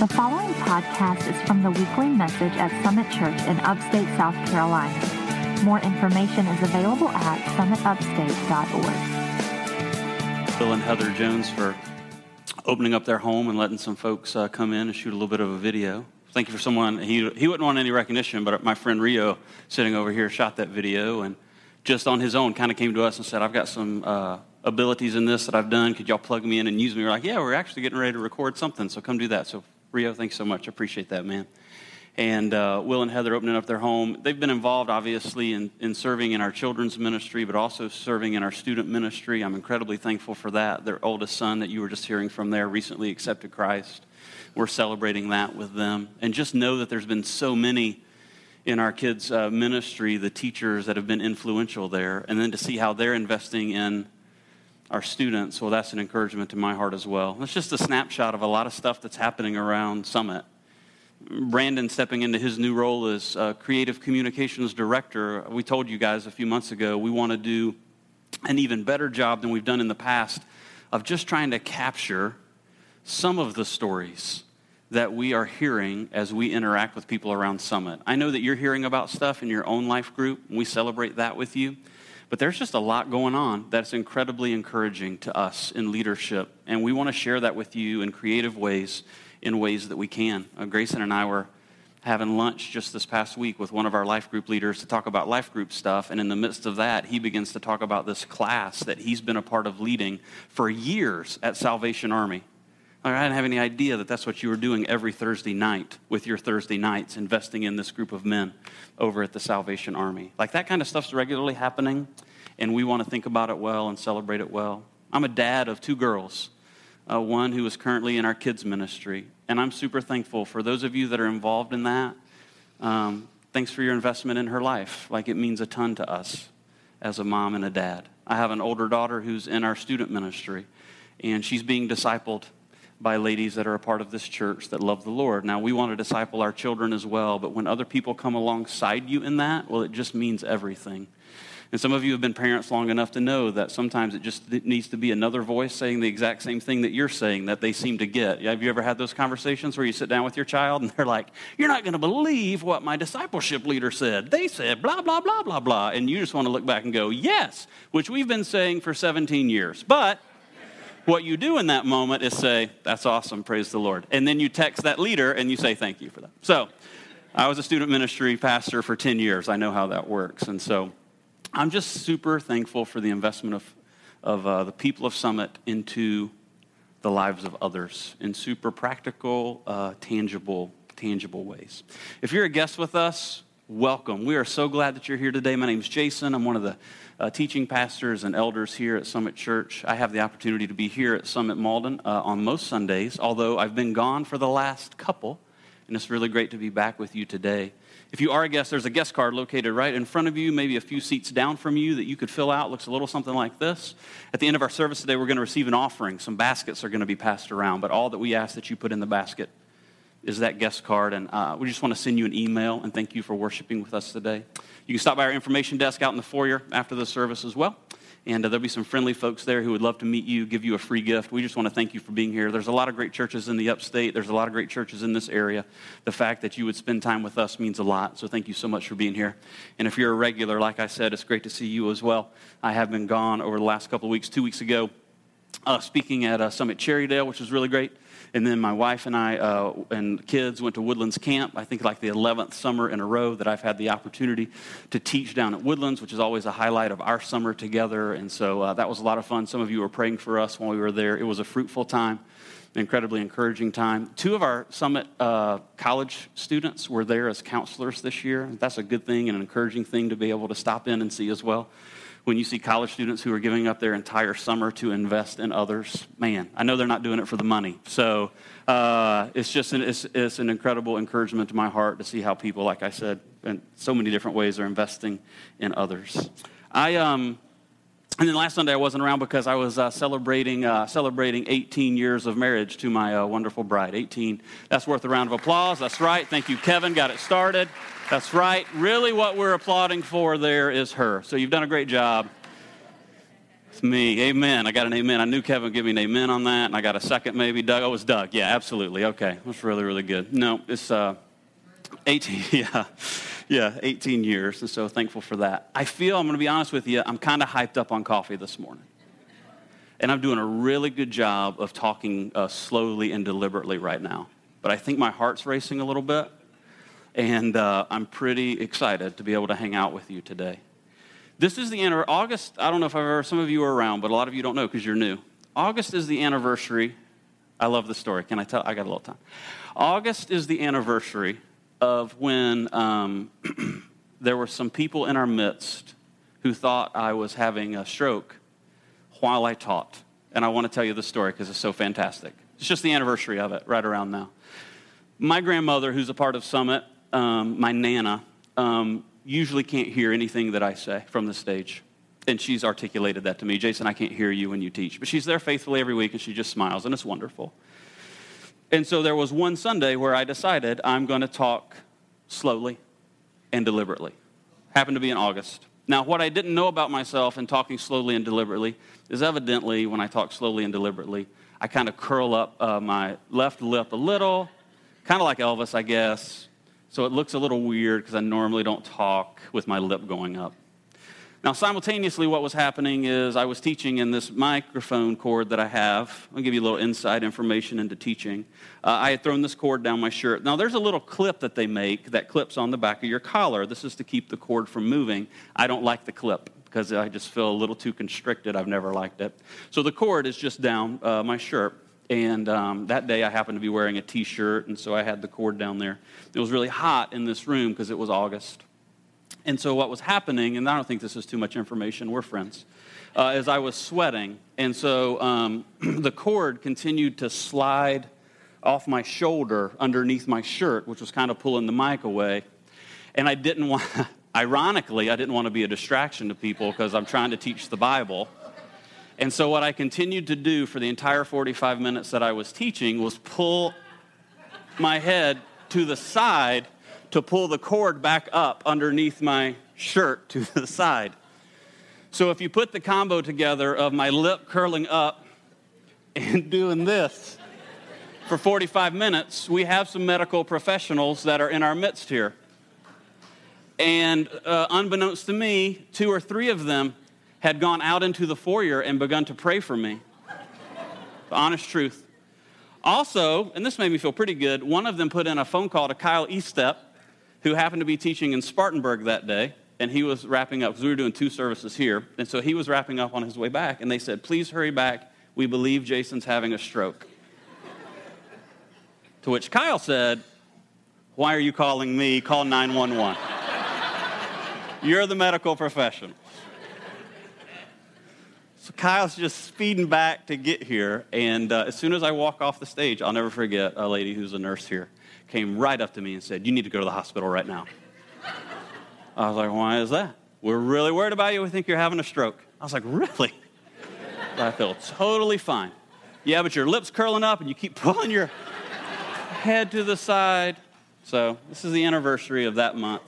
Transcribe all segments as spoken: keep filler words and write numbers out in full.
The following podcast is from the weekly message at Summit Church in upstate South Carolina. More information is available at summit upstate dot org. Bill and Heather Jones for opening up their home and letting some folks uh, come in and shoot a little bit of a video. Thank you for someone. He he wouldn't want any recognition, but my friend Rio, sitting over here, shot that video and just on his own kind of came to us and said, I've got some uh, abilities in this that I've done. Could y'all plug me in and use me? We're like, yeah, we're actually getting ready to record something, so come do that. So Rio, thanks so much. I appreciate that, man. And uh, Will and Heather opening up their home. They've been involved, obviously, in, in serving in our children's ministry, but also serving in our student ministry. I'm incredibly thankful for that. Their oldest son that you were just hearing from there recently accepted Christ. We're celebrating that with them. And just know that there's been so many in our kids' uh, ministry, the teachers that have been influential there, and then to see how they're investing in our students, well, that's an encouragement to my heart as well. It's just a snapshot of a lot of stuff that's happening around Summit. Brandon stepping into his new role as uh, Creative Communications Director. We told you guys a few months ago we want to do an even better job than we've done in the past of just trying to capture some of the stories that we are hearing as we interact with people around Summit. I know that you're hearing about stuff in your own life group, and we celebrate that with you. But there's just a lot going on that's incredibly encouraging to us in leadership, and we want to share that with you in creative ways, in ways that we can. Uh, Grayson and I were having lunch just this past week with one of our life group leaders to talk about life group stuff, and in the midst of that, he begins to talk about this class that he's been a part of leading for years at Salvation Army. Like, I didn't have any idea that that's what you were doing every Thursday night with your Thursday nights, investing in this group of men over at the Salvation Army. Like, that kind of stuff's regularly happening, and we want to think about it well and celebrate it well. I'm a dad of two girls, uh, one who is currently in our kids' ministry, and I'm super thankful for those of you that are involved in that. Um, thanks for your investment in her life. Like, it means a ton to us as a mom and a dad. I have an older daughter who's in our student ministry, and she's being discipled by ladies that are a part of this church that love the Lord. Now, we want to disciple our children as well, but when other people come alongside you in that, well, it just means everything. And some of you have been parents long enough to know that sometimes it just needs to be another voice saying the exact same thing that you're saying that they seem to get. Have you ever had those conversations where you sit down with your child and they're like, you're not going to believe what my discipleship leader said. They said blah, blah, blah, blah, blah. And you just want to look back and go, yes, which we've been saying for seventeen years. But what you do in that moment is say, that's awesome, praise the Lord. And then you text that leader and you say thank you for that. So I was a student ministry pastor for ten years. I know how that works. And so I'm just super thankful for the investment of, of uh, the people of Summit into the lives of others in super practical, uh, tangible, tangible ways. If you're a guest with us, welcome. We are so glad that you're here today. My name's Jason. I'm one of the uh, teaching pastors and elders here at Summit Church. I have the opportunity to be here at Summit Malden uh, on most Sundays, although I've been gone for the last couple, and it's really great to be back with you today. If you are a guest, there's a guest card located right in front of you, maybe a few seats down from you that you could fill out. It looks a little something like this. At the end of our service today, we're going to receive an offering. Some baskets are going to be passed around, but all that we ask that you put in the basket is that guest card, and uh, we just want to send you an email and thank you for worshiping with us today. You can stop by our information desk out in the foyer after the service as well, and uh, there'll be some friendly folks there who would love to meet you, give you a free gift. We just want to thank you for being here. There's a lot of great churches in the upstate. There's a lot of great churches in this area. The fact that you would spend time with us means a lot, so thank you so much for being here. And if you're a regular, like I said, it's great to see you as well. I have been gone over the last couple of weeks. Two weeks ago, uh, speaking at uh, Summit Cherrydale, which was really great. And then my wife and I uh, and kids went to Woodlands Camp, I think like the eleventh summer in a row that I've had the opportunity to teach down at Woodlands, which is always a highlight of our summer together. And so uh, that was a lot of fun. Some of you were praying for us while we were there. It was a fruitful time, an incredibly encouraging time. Two of our Summit uh, college students were there as counselors this year. That's a good thing and an encouraging thing to be able to stop in and see as well. When you see college students who are giving up their entire summer to invest in others, man, I know they're not doing it for the money. So uh, it's just an, it's, it's an incredible encouragement to my heart to see how people, like I said, in so many different ways are investing in others. I um, and then last Sunday I wasn't around because I was uh, celebrating uh, celebrating eighteen years of marriage to my uh, wonderful bride. eighteen. That's worth a round of applause. That's right. Thank you, Kevin. Got it started. That's right. Really what we're applauding for there is her. So you've done a great job. It's me. Amen. I got an amen. I knew Kevin would give me an amen on that, and I got a second maybe. Doug. Oh, it was Doug. Yeah, absolutely. Okay. That's really, really good. No, it's uh, eighteen. Yeah. Yeah, eighteen years, and so thankful for that. I feel, I'm going to be honest with you, I'm kind of hyped up on coffee this morning. And I'm doing a really good job of talking uh, slowly and deliberately right now. But I think my heart's racing a little bit, and uh, I'm pretty excited to be able to hang out with you today. This is the end of August. I don't know if I've ever, some of you are around, but a lot of you don't know because you're new. August is the anniversary. I love the story. Can I tell? I got a little time. August is the anniversary of when um, there were some people in our midst who thought I was having a stroke while I taught. And I want to tell you the story because it's so fantastic. It's just the anniversary of it right around now. My grandmother, who's a part of Summit, um, my Nana, um, usually can't hear anything that I say from the stage. And she's articulated that to me. Jason, I can't hear you when you teach. But she's there faithfully every week, and she just smiles, and it's wonderful. And so there was one Sunday where I decided I'm going to talk slowly and deliberately. Happened to be in August. Now, what I didn't know about myself in talking slowly and deliberately is evidently when I talk slowly and deliberately, I kind of curl up uh, my left lip a little, kind of like Elvis, I guess. So it looks a little weird because I normally don't talk with my lip going up. Now, simultaneously, what was happening is I was teaching in this microphone cord that I have. I'll give you a little inside information into teaching. Uh, I had thrown this cord down my shirt. Now, there's a little clip that they make that clips on the back of your collar. This is to keep the cord from moving. I don't like the clip because I just feel a little too constricted. I've never liked it. So the cord is just down uh, my shirt. And um, that day I happened to be wearing a T-shirt, and so I had the cord down there. It was really hot in this room because it was August. And so what was happening, and I don't think this is too much information, we're friends, uh, is I was sweating. And so um, the cord continued to slide off my shoulder underneath my shirt, which was kind of pulling the mic away. And I didn't want, ironically, I didn't want to be a distraction to people because I'm trying to teach the Bible. And so what I continued to do for the entire forty-five minutes that I was teaching was pull my head to the side to pull the cord back up underneath my shirt to the side. So if you put the combo together of my lip curling up and doing this for forty-five minutes, we have some medical professionals that are in our midst here. And uh, unbeknownst to me, two or three of them had gone out into the foyer and begun to pray for me. The honest truth. Also, and this made me feel pretty good, one of them put in a phone call to Kyle Estep, who happened to be teaching in Spartanburg that day, and he was wrapping up, because we were doing two services here, and so he was wrapping up on his way back, and they said, please hurry back, we believe Jason's having a stroke. To which Kyle said, why are you calling me? Call nine one one. You're the medical professional. So Kyle's just speeding back to get here, and uh, as soon as I walk off the stage, I'll never forget a lady who's a nurse here came right up to me and said, you need to go to the hospital right now. I was like, why is that? We're really worried about you. We think you're having a stroke. I was like, really? I feel totally fine. Yeah, but your lips curling up and you keep pulling your head to the side. So this is the anniversary of that month.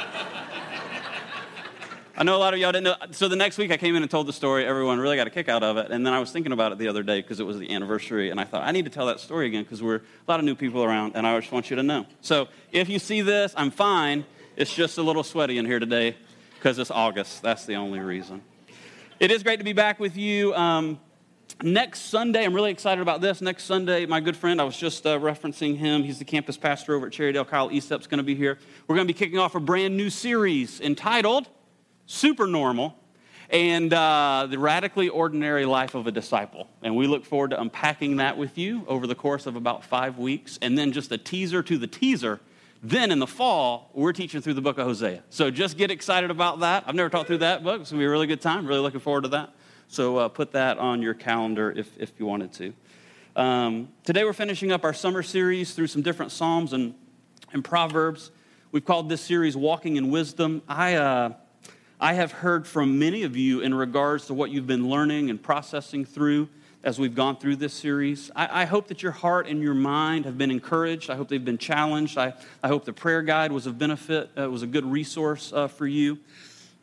I know a lot of y'all didn't know. So the next week I came in and told the story. Everyone really got a kick out of it. And then I was thinking about it the other day because it was the anniversary. And I thought, I need to tell that story again because we're a lot of new people around. And I just want you to know. So if you see this, I'm fine. It's just a little sweaty in here today because it's August. That's the only reason. It is great to be back with you. Um, next Sunday, I'm really excited about this. Next Sunday, my good friend, I was just uh, referencing him. He's the campus pastor over at Cherrydale. Kyle Estep's going to be here. We're going to be kicking off a brand new series entitled Super Normal, and uh, the radically ordinary life of a disciple. And we look forward to unpacking that with you over the course of about five weeks. And then just a teaser to the teaser. Then in the fall, we're teaching through the book of Hosea. So just get excited about that. I've never taught through that book. It's going to be a really good time. Really looking forward to that. So uh, put that on your calendar if, if you wanted to. Um, today we're finishing up our summer series through some different Psalms and, and Proverbs. We've called this series Walking in Wisdom. I... Uh, I have heard from many of you in regards to what you've been learning and processing through as we've gone through this series. I, I hope that your heart and your mind have been encouraged. I hope they've been challenged. I, I hope the prayer guide was of benefit, uh, was a good resource uh, for you.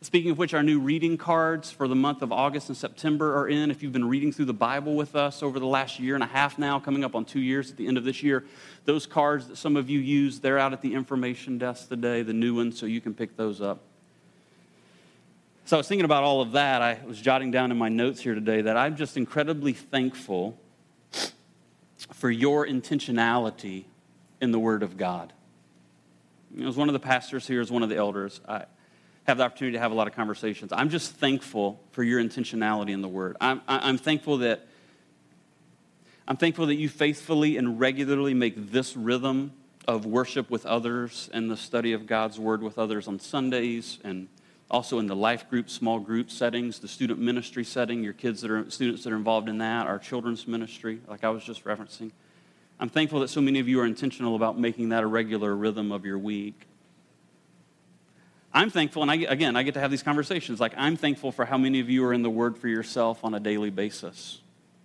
Speaking of which, our new reading cards for the month of August and September are in. If you've been reading through the Bible with us over the last year and a half now, coming up on two years at the end of this year, those cards that some of you use, they're out at the information desk today, the new ones, so you can pick those up. So I was thinking about all of that. I was jotting down in my notes here today that I'm just incredibly thankful for your intentionality in the Word of God. You know, as one of the pastors here, as one of the elders, I have the opportunity to have a lot of conversations. I'm just thankful for your intentionality in the Word. I'm, I'm thankful that I'm thankful that you faithfully and regularly make this rhythm of worship with others and the study of God's Word with others on Sundays, and also in the life group, small group settings, the student ministry setting, your kids that are students that are involved in that, our children's ministry, like I was just referencing. I'm thankful that so many of you are intentional about making that a regular rhythm of your week. I'm thankful, and I, again, I get to have these conversations. Like, I'm thankful for how many of you are in the Word for yourself on a daily basis.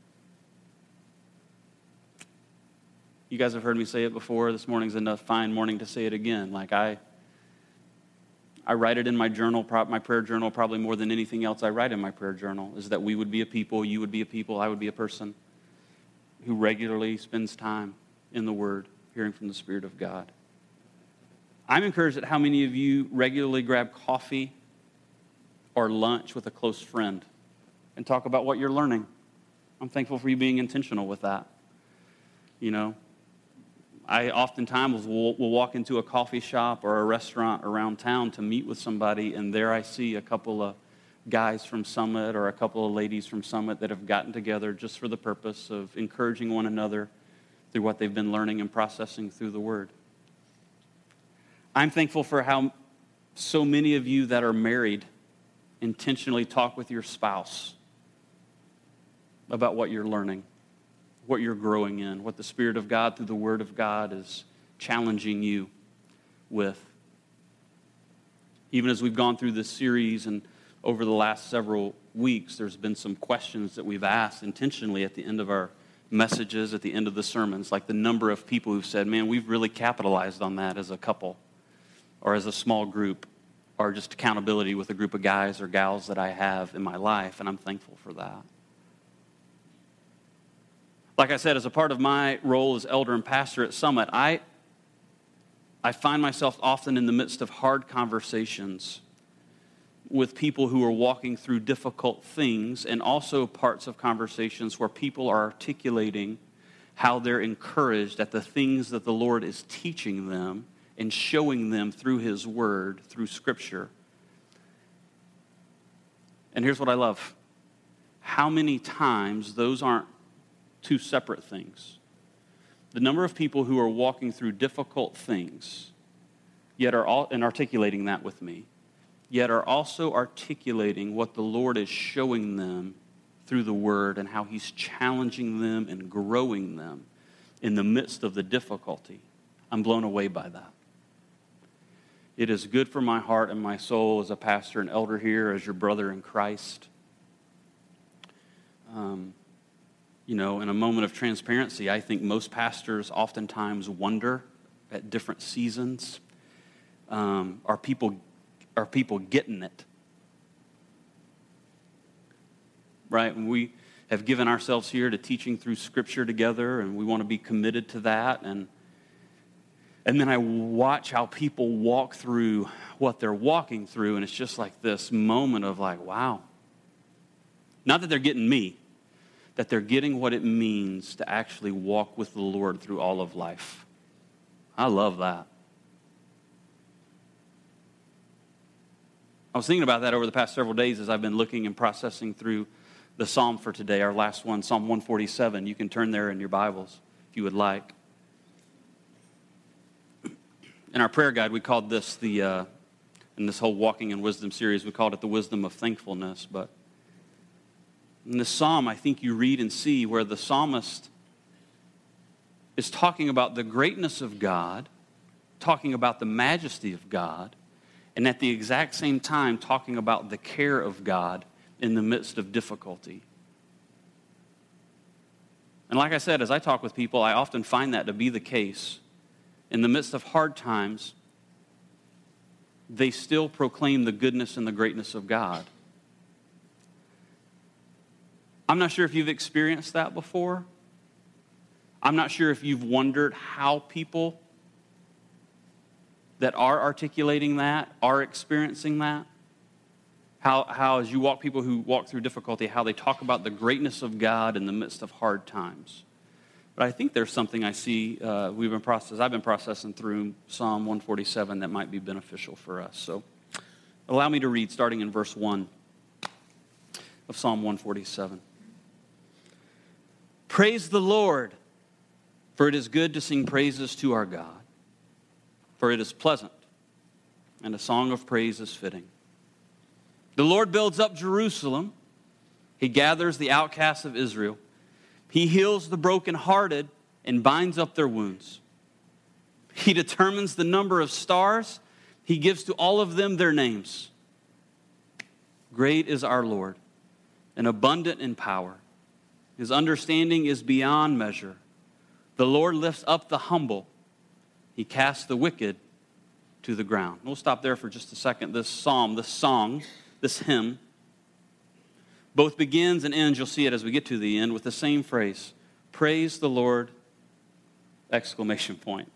You guys have heard me say it before. This morning's a fine morning to say it again. Like, I I write it in my journal, my prayer journal, probably more than anything else I write in my prayer journal, is that we would be a people, you would be a people, I would be a person who regularly spends time in the Word, hearing from the Spirit of God. I'm encouraged at how many of you regularly grab coffee or lunch with a close friend and talk about what you're learning. I'm thankful for you being intentional with that. You know, I oftentimes will, will walk into a coffee shop or a restaurant around town to meet with somebody, and there I see a couple of guys from Summit or a couple of ladies from Summit that have gotten together just for the purpose of encouraging one another through what they've been learning and processing through the Word. I'm thankful for how so many of you that are married intentionally talk with your spouse about what you're learning, what you're growing in, what the Spirit of God through the Word of God is challenging you with. Even as we've gone through this series and over the last several weeks, there's been some questions that we've asked intentionally at the end of our messages, at the end of the sermons, like the number of people who've said, man, we've really capitalized on that as a couple or as a small group or just accountability with a group of guys or gals that I have in my life, and I'm thankful for that. Like I said, as a part of my role as elder and pastor at Summit, I, I find myself often in the midst of hard conversations with people who are walking through difficult things, and also parts of conversations where people are articulating how they're encouraged at the things that the Lord is teaching them and showing them through His Word, through Scripture. And here's what I love. How many times those aren't two separate things. The number of people who are walking through difficult things, yet are all, and articulating that with me, yet are also articulating what the Lord is showing them through the Word and how He's challenging them and growing them in the midst of the difficulty. I'm blown away by that. It is good for my heart and my soul as a pastor and elder here, as your brother in Christ. Um, you know, in a moment of transparency, I think most pastors oftentimes wonder at different seasons, um, are people are people getting it? Right? When we have given ourselves here to teaching through Scripture together, and we want to be committed to that, and And then I watch how people walk through what they're walking through, and it's just like this moment of like, wow. Not that they're getting me, that they're getting what it means to actually walk with the Lord through all of life. I love that. I was thinking about that over the past several days as I've been looking and processing through the psalm for today, our last one, Psalm one forty-seven. You can turn there in your Bibles if you would like. In our prayer guide, we called this the, uh, in this whole Walking in Wisdom series, we called it the wisdom of thankfulness. But in this psalm, I think you read and see where the psalmist is talking about the greatness of God, talking about the majesty of God, and at the exact same time talking about the care of God in the midst of difficulty. And like I said, as I talk with people, I often find that to be the case. In the midst of hard times, they still proclaim the goodness and the greatness of God. I'm not sure if you've experienced that before. I'm not sure if you've wondered how people that are articulating that are experiencing that. How, how as you walk, people who walk through difficulty, how they talk about the greatness of God in the midst of hard times. But I think there's something I see uh, we've been processing, I've been processing through Psalm one forty-seven that might be beneficial for us. So allow me to read starting in verse one of Psalm one forty-seven. Praise the Lord, for it is good to sing praises to our God, for it is pleasant, and a song of praise is fitting. The Lord builds up Jerusalem. He gathers the outcasts of Israel. He heals the brokenhearted and binds up their wounds. He determines the number of stars. He gives to all of them their names. Great is our Lord, and abundant in power. His understanding is beyond measure. The Lord lifts up the humble. He casts the wicked to the ground. We'll stop there for just a second. This psalm, this song, this hymn, both begins and ends, you'll see it as we get to the end, with the same phrase, praise the Lord, exclamation point.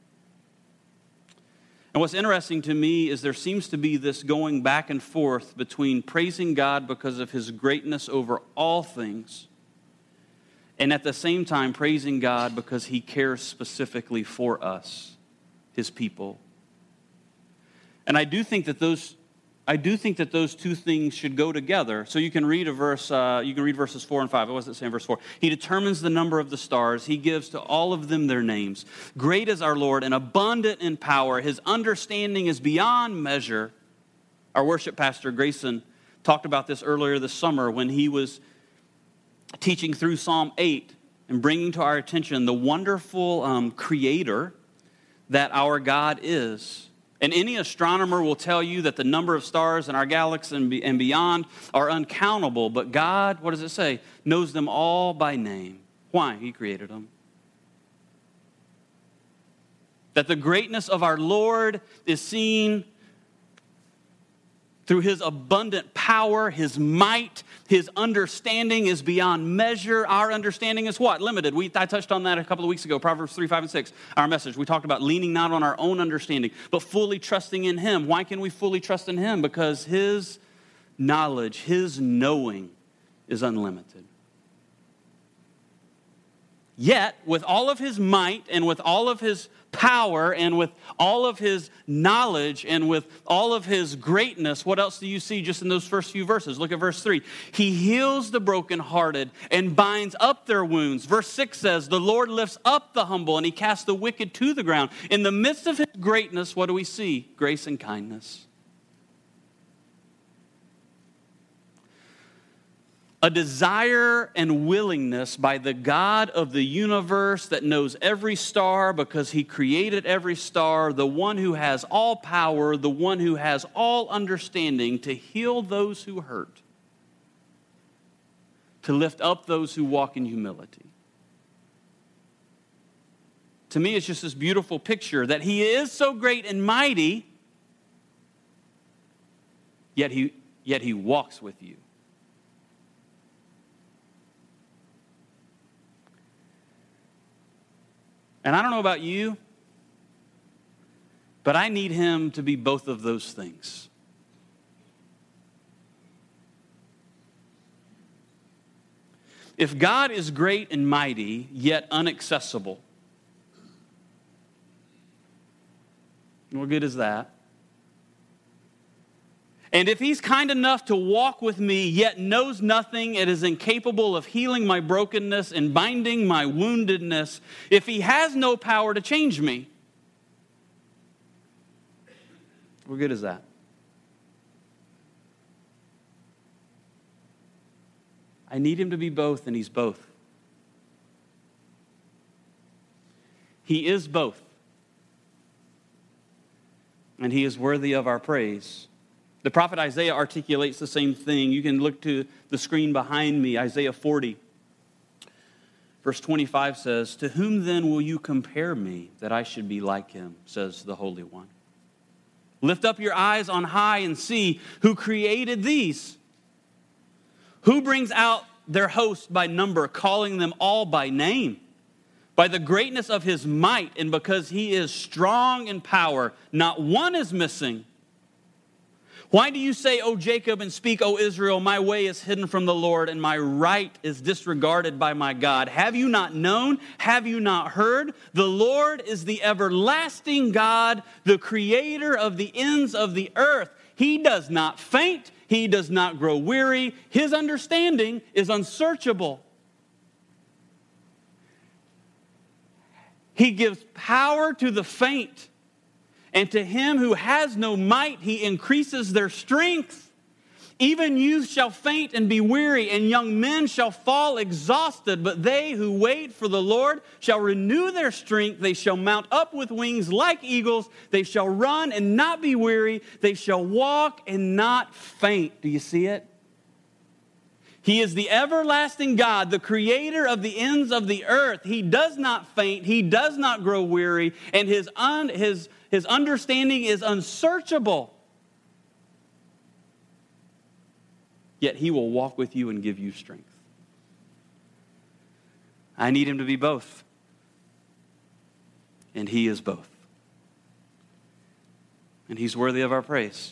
And what's interesting to me is there seems to be this going back and forth between praising God because of his greatness over all things, and at the same time praising God because he cares specifically for us, his people. And I do think that those I do think that those two things should go together. So you can read a verse, uh, you can read verses four and five. I wasn't saying verse four. He determines the number of the stars. He gives to all of them their names. Great is our Lord and abundant in power. His understanding is beyond measure. Our worship pastor, Grayson, talked about this earlier this summer when he was teaching through Psalm eight and bringing to our attention the wonderful um, creator that our God is. And any astronomer will tell you that the number of stars in our galaxy and beyond are uncountable. But God, what does it say? Knows them all by name. Why? He created them. That the greatness of our Lord is seen through his abundant power, his might, his understanding is beyond measure. Our understanding is what? Limited. We, I touched on that a couple of weeks ago, Proverbs three, five, and six, our message. We talked about leaning not on our own understanding, but fully trusting in him. Why can we fully trust in him? Because his knowledge, his knowing is unlimited. Yet, with all of his might and with all of his power and with all of his knowledge and with all of his greatness, what else do you see just in those first few verses? Look at verse three. He heals the brokenhearted and binds up their wounds. Verse six says, the Lord lifts up the humble and he casts the wicked to the ground. In the midst of his greatness, what do we see? Grace and kindness. A desire and willingness by the God of the universe that knows every star because he created every star, the one who has all power, the one who has all understanding, to heal those who hurt, to lift up those who walk in humility. To me, it's just this beautiful picture that he is so great and mighty, yet he, yet he walks with you. And I don't know about you, but I need him to be both of those things. If God is great and mighty, yet unaccessible, what good is that? And if he's kind enough to walk with me, yet knows nothing and is incapable of healing my brokenness and binding my woundedness, if he has no power to change me, what good is that? I need him to be both, and he's both. He is both. And he is worthy of our praise. The prophet Isaiah articulates the same thing. You can look to the screen behind me, Isaiah forty. Verse twenty-five says, to whom then will you compare me that I should be like him, says the Holy One? Lift up your eyes on high and see who created these. Who brings out their host by number, calling them all by name? By the greatness of his might, and because he is strong in power, not one is missing. Why do you say, O Jacob, and speak, O Israel, my way is hidden from the Lord, and my right is disregarded by my God? Have you not known? Have you not heard? The Lord is the everlasting God, the creator of the ends of the earth. He does not faint. He does not grow weary. His understanding is unsearchable. He gives power to the faint, and to him who has no might, he increases their strength. Even youth shall faint and be weary, and young men shall fall exhausted. But they who wait for the Lord shall renew their strength. They shall mount up with wings like eagles. They shall run and not be weary. They shall walk and not faint. Do you see it? He is the everlasting God, the creator of the ends of the earth. He does not faint. He does not grow weary. And his, un, his, his understanding is unsearchable. Yet he will walk with you and give you strength. I need him to be both. And he is both. And he's worthy of our praise.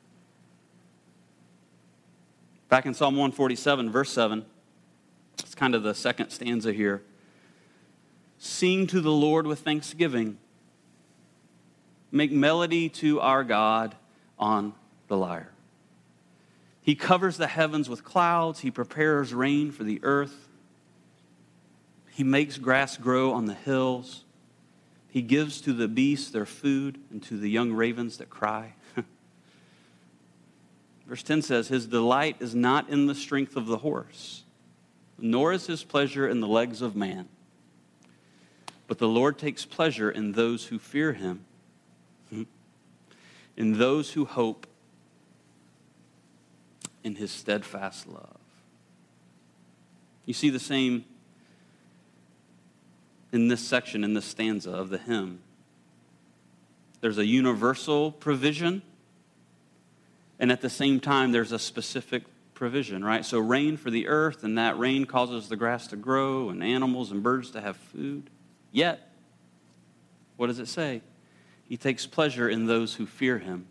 Back in Psalm one forty-seven, verse seven, it's kind of the second stanza here. Sing to the Lord with thanksgiving. Make melody to our God on the lyre. He covers the heavens with clouds. He prepares rain for the earth. He makes grass grow on the hills. He gives to the beasts their food and to the young ravens that cry. Verse ten says, his delight is not in the strength of the horse, nor is his pleasure in the legs of man. But the Lord takes pleasure in those who fear him, in those who hope in his steadfast love. You see the same in this section, in this stanza of the hymn. There's a universal provision, and at the same time, there's a specific provision, right? So rain for the earth, and that rain causes the grass to grow, and animals and birds to have food. Yet, what does it say? He takes pleasure in those who fear him.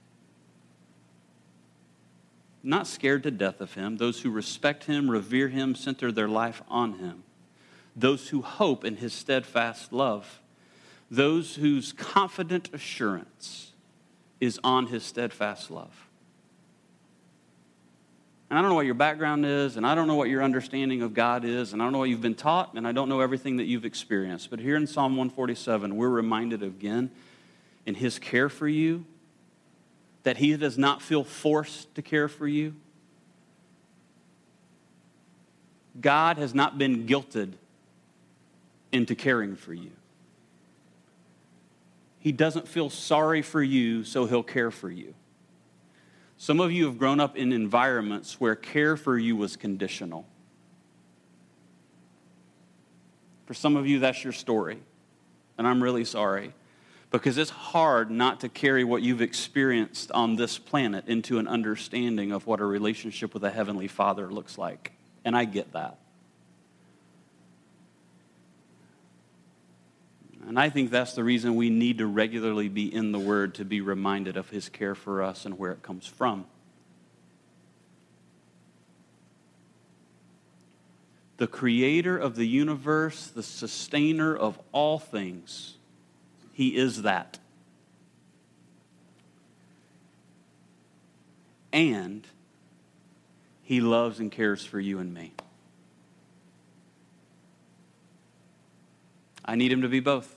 Not scared to death of him. Those who respect him, revere him, center their life on him. Those who hope in his steadfast love. Those whose confident assurance is on his steadfast love. And I don't know what your background is, and I don't know what your understanding of God is, and I don't know what you've been taught, and I don't know everything that you've experienced. But here in Psalm one forty-seven, we're reminded again in his care for you, that he does not feel forced to care for you. God has not been guilted into caring for you. He doesn't feel sorry for you, so he'll care for you. Some of you have grown up in environments where care for you was conditional. For some of you, that's your story, and I'm really sorry, because it's hard not to carry what you've experienced on this planet into an understanding of what a relationship with a Heavenly Father looks like, and I get that. And I think that's the reason we need to regularly be in the Word, to be reminded of his care for us and where it comes from. The creator of the universe, the sustainer of all things, he is that. And he loves and cares for you and me. I need him to be both.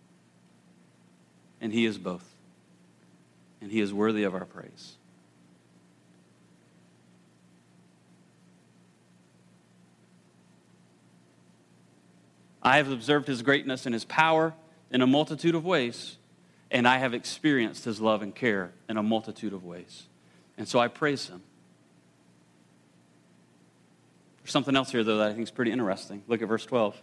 And he is both. And he is worthy of our praise. I have observed his greatness and his power in a multitude of ways, and I have experienced his love and care in a multitude of ways. And so I praise him. There's something else here, though, that I think is pretty interesting. Look at verse twelve.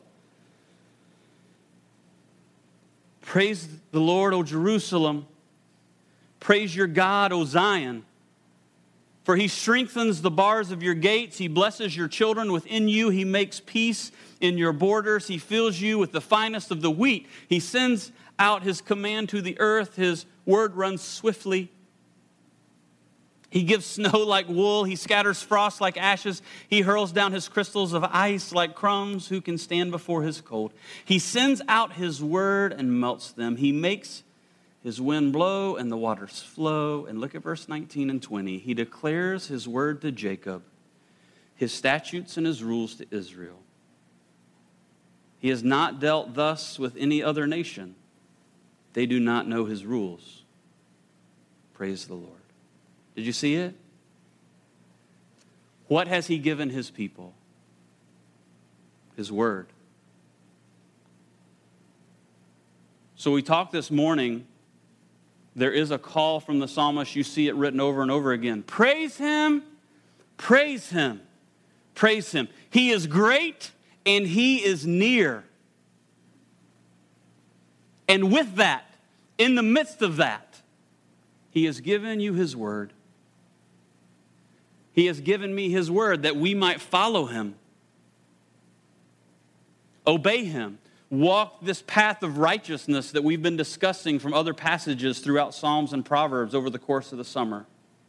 Praise the Lord, O Jerusalem. Praise your God, O Zion. For he strengthens the bars of your gates. He blesses your children within you. He makes peace in your borders. He fills you with the finest of the wheat. He sends out his command to the earth. His word runs swiftly. He gives snow like wool. He scatters frost like ashes. He hurls down his crystals of ice like crumbs. Who can stand before his cold? He sends out his word and melts them. He makes his wind blow and the waters flow. And look at verse nineteen and twenty. He declares his word to Jacob, his statutes and his rules to Israel. He has not dealt thus with any other nation. They do not know his rules. Praise the Lord. Did you see it? What has he given his people? His word. So we talked this morning. There is a call from the psalmist. You see it written over and over again. Praise him, praise him, praise him. He is great and he is near. And with that, in the midst of that, he has given you his word. He has given me his word that we might follow him, obey him. Walk this path of righteousness that we've been discussing from other passages throughout Psalms and Proverbs over the course of the summer.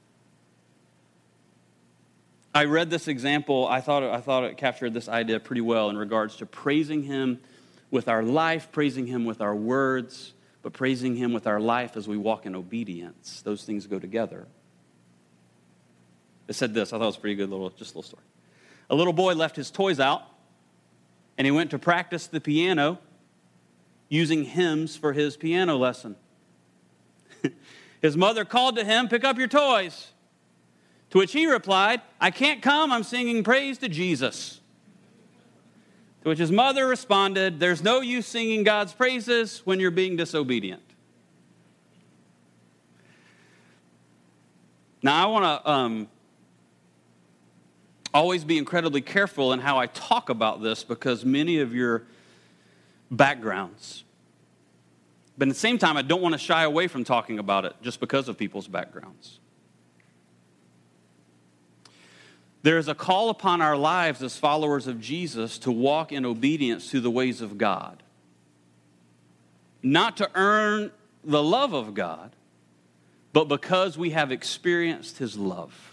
I read this example. I thought, it, I thought it captured this idea pretty well in regards to praising him with our life, praising him with our words, but praising him with our life as we walk in obedience. Those things go together. It said this. I thought it was a pretty good little, just a little story. A little boy left his toys out, and he went to practice the piano using hymns for his piano lesson. His mother called to him, pick up your toys. To which he replied, I can't come, I'm singing praise to Jesus. To which his mother responded, there's no use singing God's praises when you're being disobedient. Now I want to um, always be incredibly careful in how I talk about this because many of your backgrounds. But at the same time, I don't want to shy away from talking about it just because of people's backgrounds. There is a call upon our lives as followers of Jesus to walk in obedience to the ways of God. Not to earn the love of God, but because we have experienced his love.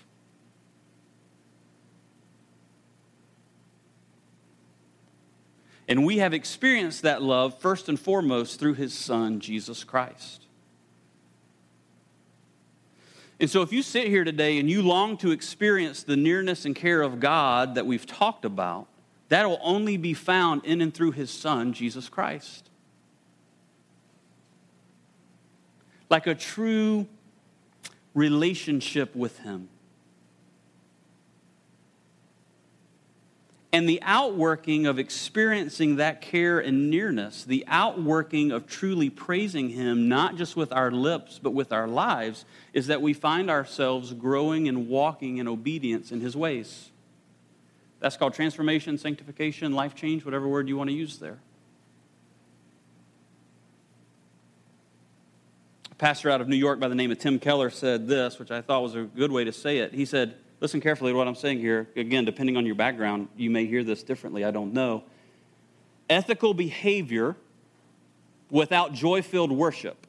And we have experienced that love first and foremost through his Son, Jesus Christ. And so if you sit here today and you long to experience the nearness and care of God that we've talked about, that will only be found in and through his Son, Jesus Christ. Like a true relationship with him. And the outworking of experiencing that care and nearness, the outworking of truly praising him, not just with our lips, but with our lives, is that we find ourselves growing and walking in obedience in his ways. That's called transformation, sanctification, life change, whatever word you want to use there. A pastor out of New York by the name of Tim Keller said this, which I thought was a good way to say it. He said, listen carefully to what I'm saying here. Again, depending on your background, you may hear this differently. I don't know. Ethical behavior without joy-filled worship,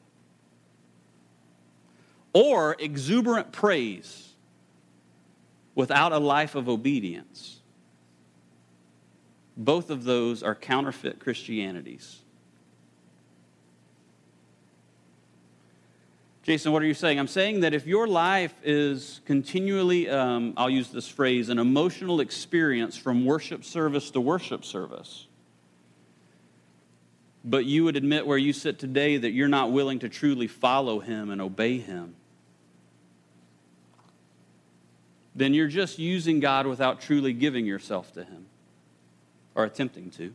or exuberant praise without a life of obedience. Both of those are counterfeit Christianities. Jason, what are you saying? I'm saying that if your life is continually, um, I'll use this phrase, an emotional experience from worship service to worship service, but you would admit where you sit today that you're not willing to truly follow him and obey him, then you're just using God without truly giving yourself to him, or attempting to,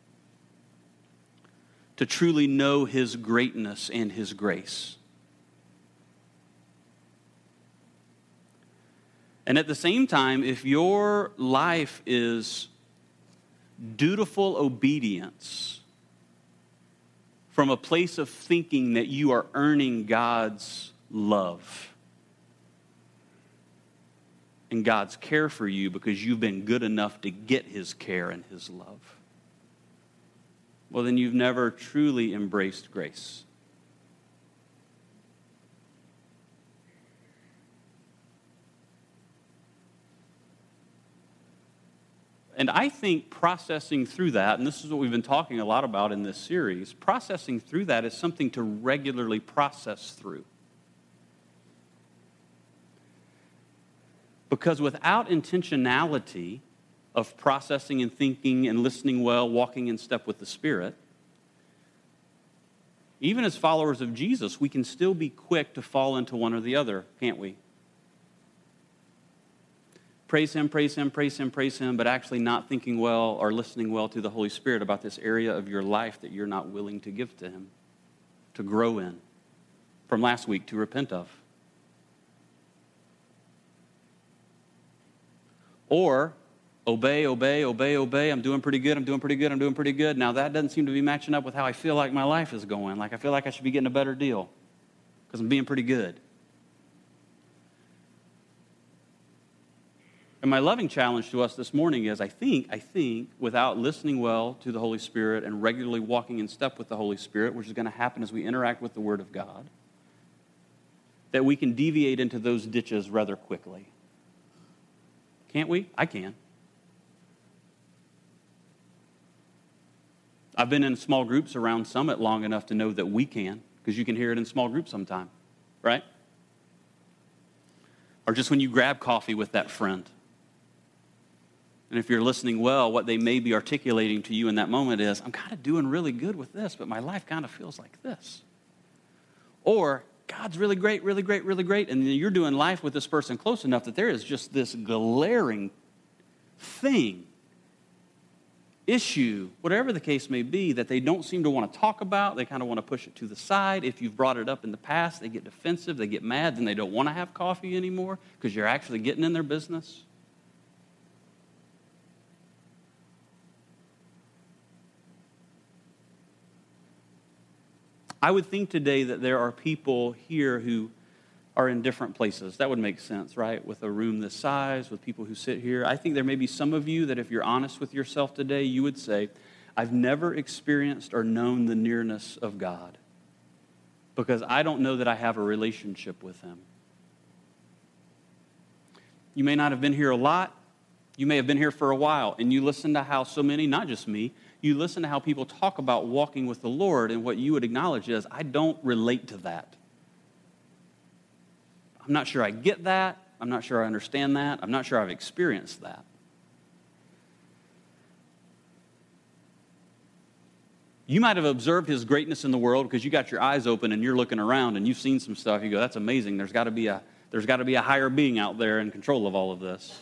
to truly know his greatness and his grace. And at the same time, if your life is dutiful obedience from a place of thinking that you are earning God's love and God's care for you because you've been good enough to get his care and his love, well, then you've never truly embraced grace. And I think processing through that, and this is what we've been talking a lot about in this series, processing through that is something to regularly process through. Because without intentionality of processing and thinking and listening well, walking in step with the Spirit, even as followers of Jesus, we can still be quick to fall into one or the other, can't we? Praise him, praise him, praise him, praise him, but actually not thinking well or listening well to the Holy Spirit about this area of your life that you're not willing to give to him, to grow in, from last week to repent of. Or obey, obey, obey, obey. I'm doing pretty good, I'm doing pretty good, I'm doing pretty good. Now that doesn't seem to be matching up with how I feel like my life is going. Like I feel like I should be getting a better deal because I'm being pretty good. And my loving challenge to us this morning is, I think, I think, without listening well to the Holy Spirit and regularly walking in step with the Holy Spirit, which is going to happen as we interact with the Word of God, that we can deviate into those ditches rather quickly. Can't we? I can. I've been in small groups around Summit long enough to know that we can, because you can hear it in small groups sometime, right? Or just when you grab coffee with that friend. And if you're listening well, what they may be articulating to you in that moment is, I'm kind of doing really good with this, but my life kind of feels like this. Or, God's really great, really great, really great, and you're doing life with this person close enough that there is just this glaring thing, issue, whatever the case may be, that they don't seem to want to talk about. They kind of want to push it to the side. If you've brought it up in the past, they get defensive, they get mad, then they don't want to have coffee anymore because you're actually getting in their business. I would think today that there are people here who are in different places. That would make sense, right? With a room this size, with people who sit here. I think there may be some of you that if you're honest with yourself today, you would say, I've never experienced or known the nearness of God because I don't know that I have a relationship with him. You may not have been here a lot. You may have been here for a while, and you listen to how so many, not just me, you listen to how people talk about walking with the Lord, and what you would acknowledge is, I don't relate to that. I'm not sure I get that. I'm not sure I understand that. I'm not sure I've experienced that. You might have observed his greatness in the world because you got your eyes open and you're looking around and you've seen some stuff. You go, that's amazing. There's got to be a, there's got to be a higher being out there in control of all of this.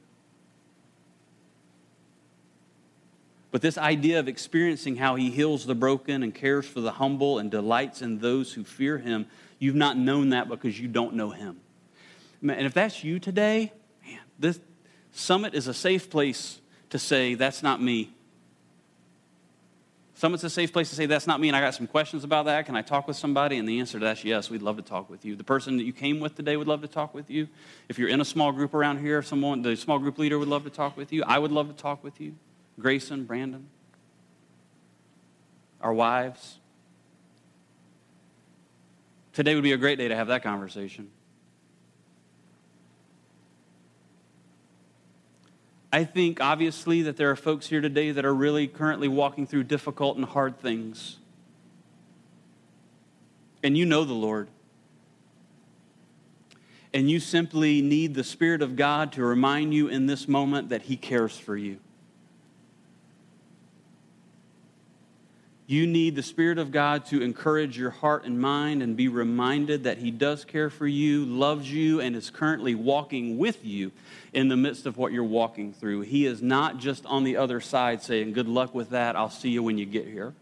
But this idea of experiencing how he heals the broken and cares for the humble and delights in those who fear him, you've not known that because you don't know him. And if that's you today, man, this Summit is a safe place to say, that's not me. Summit's a safe place to say, that's not me, and I got some questions about that. Can I talk with somebody? And the answer to that is yes, we'd love to talk with you. The person that you came with today would love to talk with you. If you're in a small group around here, someone, the small group leader would love to talk with you. I would love to talk with you. Grayson, Brandon, our wives. Today would be a great day to have that conversation. I think, obviously, that there are folks here today that are really currently walking through difficult and hard things. And you know the Lord. And you simply need the Spirit of God to remind you in this moment that he cares for you. You need the Spirit of God to encourage your heart and mind and be reminded that he does care for you, loves you, and is currently walking with you in the midst of what you're walking through. He is not just on the other side saying, good luck with that, I'll see you when you get here.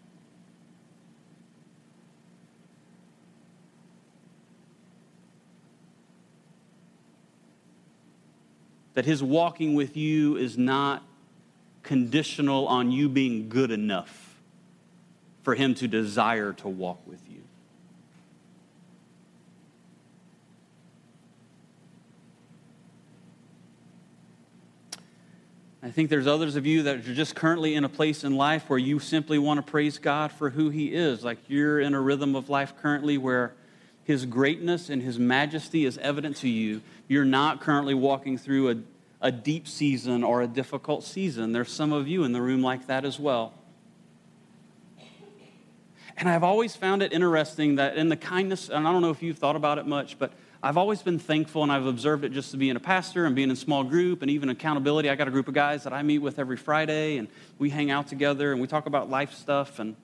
That his walking with you is not conditional on you being good enough for him to desire to walk with you. I think there's others of you that are just currently in a place in life where you simply want to praise God for who he is. Like you're in a rhythm of life currently where his greatness and his majesty is evident to you. You're not currently walking through a, a deep season or a difficult season. There's some of you in the room like that as well. And I've always found it interesting that in the kindness, and I don't know if you've thought about it much, but I've always been thankful, and I've observed it just to being a pastor and being in small group and even accountability. I got a group of guys that I meet with every Friday, and we hang out together, and we talk about life stuff. And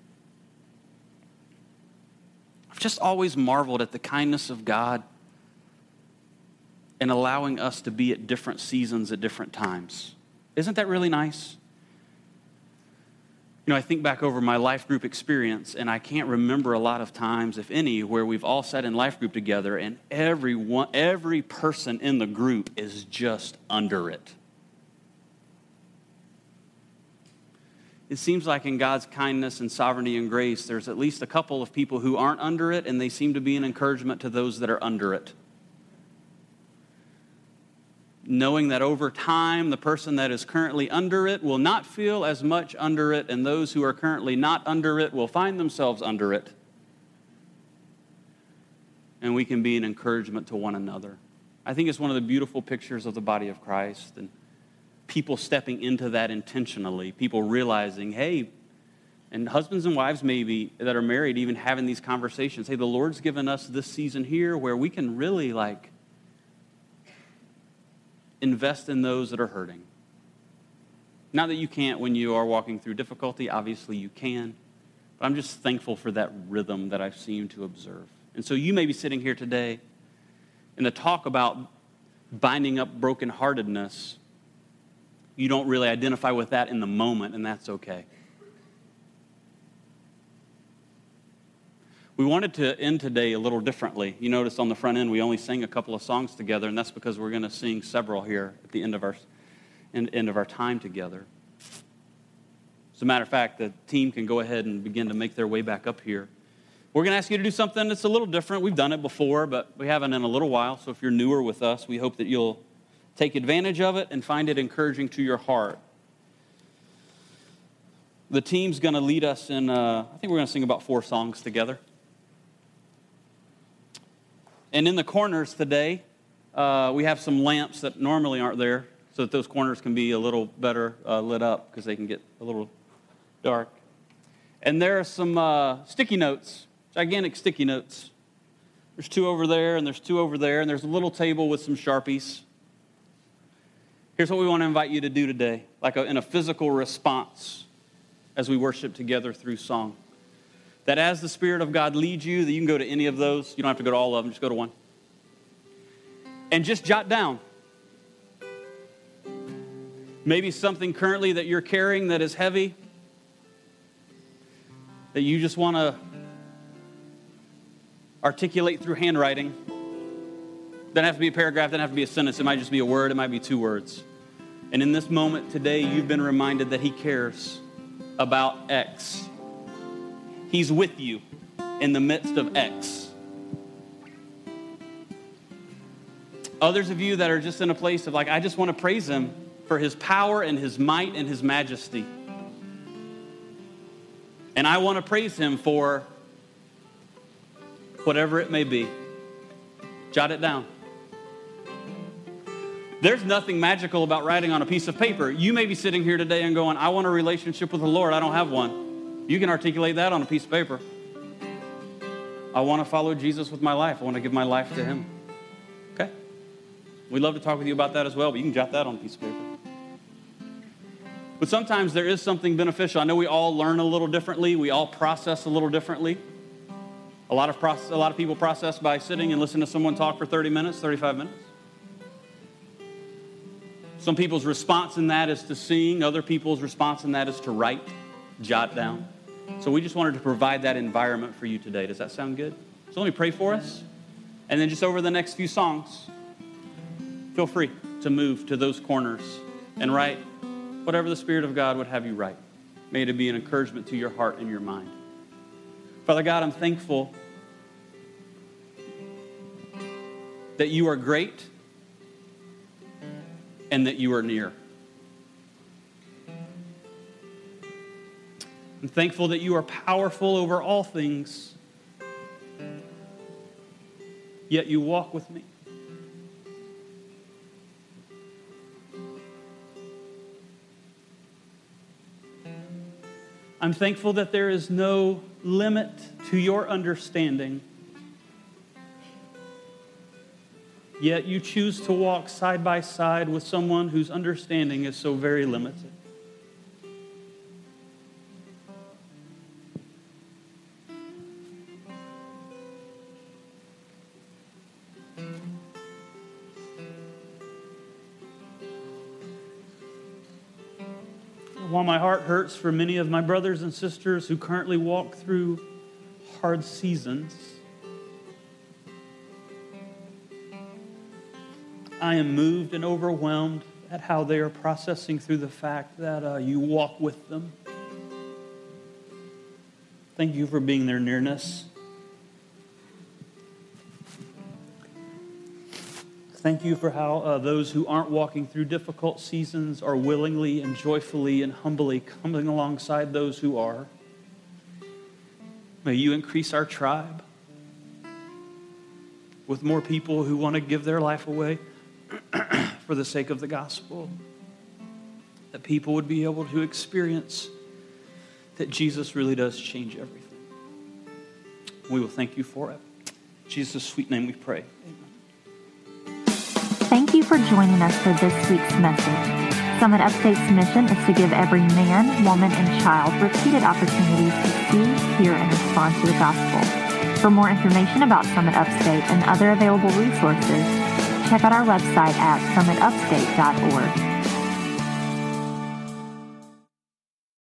I've just always marveled at the kindness of God in allowing us to be at different seasons at different times. Isn't that really nice? You know, I think back over my life group experience, and I can't remember a lot of times, if any, where we've all sat in life group together, and every one, every person in the group is just under it. It seems like in God's kindness and sovereignty and grace, there's at least a couple of people who aren't under it, and they seem to be an encouragement to those that are under it. Knowing that over time, the person that is currently under it will not feel as much under it, and those who are currently not under it will find themselves under it. And we can be an encouragement to one another. I think it's one of the beautiful pictures of the body of Christ, and people stepping into that intentionally, people realizing, hey, and husbands and wives maybe that are married even having these conversations, hey, the Lord's given us this season here where we can really like invest in those that are hurting. Not that you can't when you are walking through difficulty. Obviously you can. But I'm just thankful for that rhythm that I've seen to observe. And so you may be sitting here today and to talk about binding up brokenheartedness, you don't really identify with that in the moment, and that's okay. We wanted to end today a little differently. You notice on the front end we only sang a couple of songs together, and that's because we're going to sing several here at the end of our end of our time together. As a matter of fact, the team can go ahead and begin to make their way back up here. We're going to ask you to do something that's a little different. We've done it before, but we haven't in a little while. So if you're newer with us, we hope that you'll take advantage of it and find it encouraging to your heart. The team's going to lead us in, uh, I think we're going to sing about four songs together. And in the corners today, uh, we have some lamps that normally aren't there so that those corners can be a little better uh, lit up because they can get a little dark. And there are some uh, sticky notes, gigantic sticky notes. There's two over there, and there's two over there, and there's a little table with some Sharpies. Here's what we want to invite you to do today, like a, in a physical response as we worship together through song. That as the Spirit of God leads you, that you can go to any of those. You don't have to go to all of them, just go to one. And just jot down. Maybe something currently that you're carrying that is heavy, that you just want to articulate through handwriting. Doesn't have to be a paragraph, doesn't have to be a sentence. It might just be a word, it might be two words. And in this moment today, you've been reminded that he cares about X. He's with you in the midst of X. Others of you that are just in a place of like, I just want to praise him for his power and his might and his majesty. And I want to praise him for whatever it may be. Jot it down. There's nothing magical about writing on a piece of paper. You may be sitting here today and going, I want a relationship with the Lord. I don't have one. You can articulate that on a piece of paper. I want to follow Jesus with my life. I want to give my life to him. Okay? We'd love to talk with you about that as well, but you can jot that on a piece of paper. But sometimes there is something beneficial. I know we all learn a little differently. We all process a little differently. A lot of process, a lot of people process by sitting and listening to someone talk for thirty minutes, thirty-five minutes. Some people's response in that is to sing. Other people's response in that is to write, jot down. So we just wanted to provide that environment for you today. Does that sound good? So let me pray for us. And then just over the next few songs, feel free to move to those corners and write whatever the Spirit of God would have you write. May it be an encouragement to your heart and your mind. Father God, I'm thankful that you are great and that you are near. I'm thankful that you are powerful over all things, yet you walk with me. I'm thankful that there is no limit to your understanding, yet you choose to walk side by side with someone whose understanding is so very limited. While my heart hurts for many of my brothers and sisters who currently walk through hard seasons, I am moved and overwhelmed at how they are processing through the fact that uh, you walk with them. Thank you for being their nearness. Thank you for how uh, those who aren't walking through difficult seasons are willingly and joyfully and humbly coming alongside those who are. May you increase our tribe with more people who want to give their life away for the sake of the gospel. That people would be able to experience that Jesus really does change everything. We will thank you for it. In Jesus' sweet name we pray. Amen. Thank you for joining us for this week's message. Summit Upstate's mission is to give every man, woman, and child repeated opportunities to see, hear, and respond to the gospel. For more information about Summit Upstate and other available resources, check out our website at summit upstate dot org.